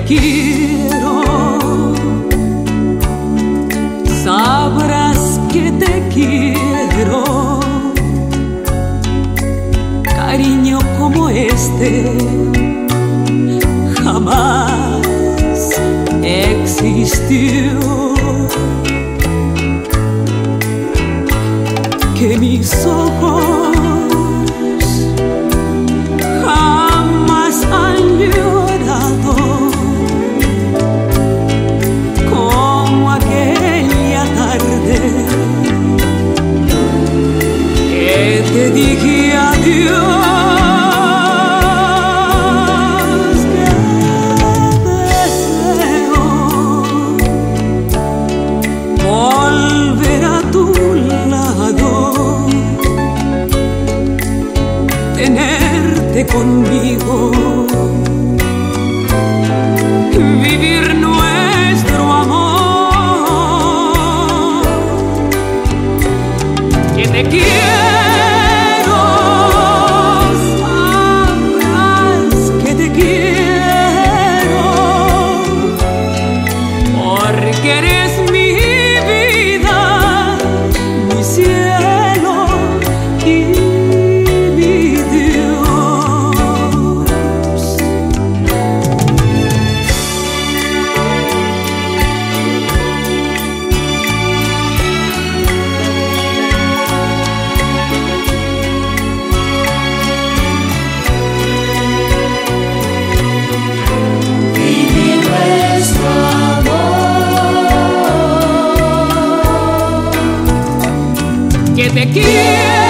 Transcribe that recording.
quiero, sabrás que te quiero. Cariño como este jamás existió. Que mis ojos jamás han llorado como aquella tarde que te dije adiós. Tenerte conmigo, vivir nuestro amor. Que te quiero, sabrás que te quiero, porque eres mi vida, mi cielo y que te quiero.